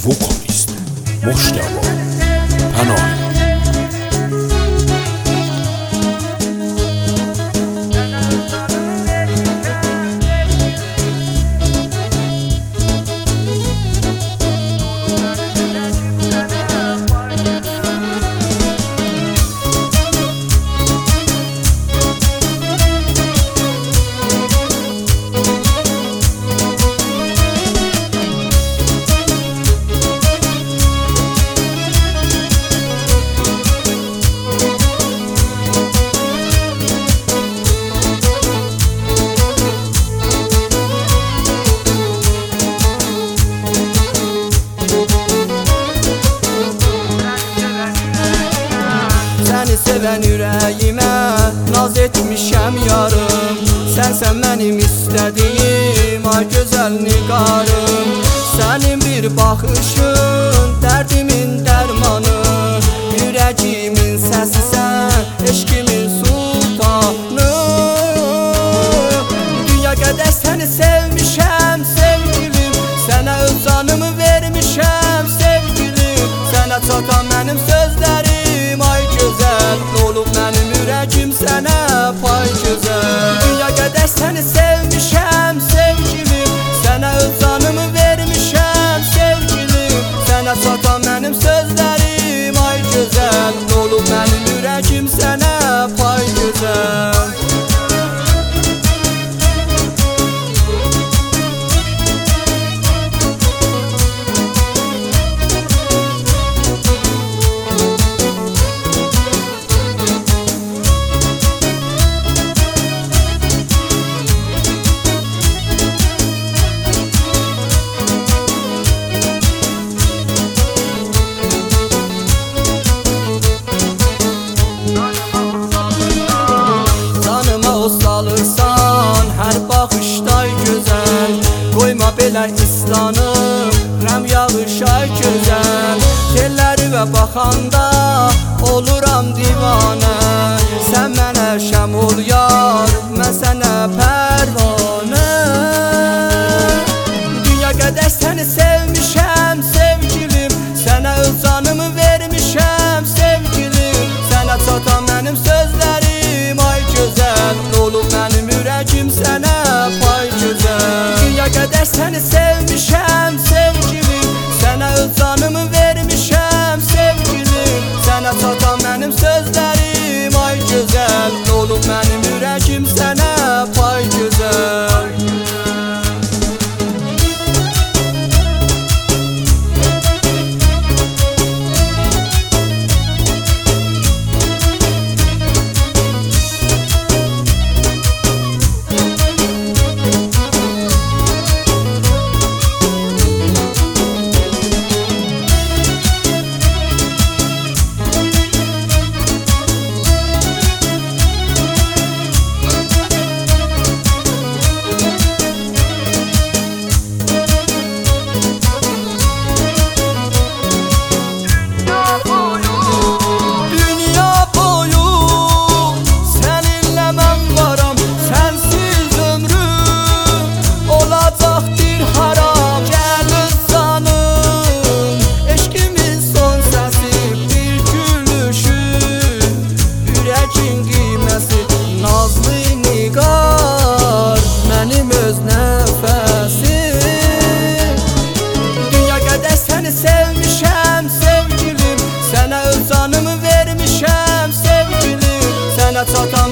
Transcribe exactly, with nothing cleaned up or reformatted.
وکالیست مجتبی پناهی. Səni sevən ürəyimə naz etmişəm yarım. Sənsən mənim istədiyim ay gözəl nigarım. Sənin bir baxışın dərdimin dərmanı, ürəcimin səsisən, eşkimin sultanı. Dünya qədər səni sevmişəm sevgilim, sənə öz canımı vermişəm sevgilim. Sənə çatan mənim sözlərim ay gözəl, olub mənim ürəkim sənə pay gözəl. Dünya qədər səni sevmişəm sevgilim, sənə öz canımı vermişəm sevgilim. Sənə çatan mənim sözlərim ay gözəl, olub mənim ürəkim sənə pay gözəl. Salırsan hər baxışday gözəl, qoyma belə islanım, rəm yağışay gözəl. Tellərimə baxanda oluram divanə, sən mənə şəm ol yar, mən sənə pərvanə. Dünya qədər səni sevmişəm sevgilim, sənə öz canımı vermişəm sevgilim. Sənə çatan mənim sözlərim ay gözəl, olub mənim ürəkim sənə pay gözəl. Dünya qədər səni sevmişəm sevgilim, sənə öz canımı vermişəm sevgilim. Sənə çatan mənim sözlərim ay gözəl, olub mənim ürəkim sənə pay gözəl. Sevmişəm sevgilim, sənə öz canımı vermişəm sevgilim. Sənə çatan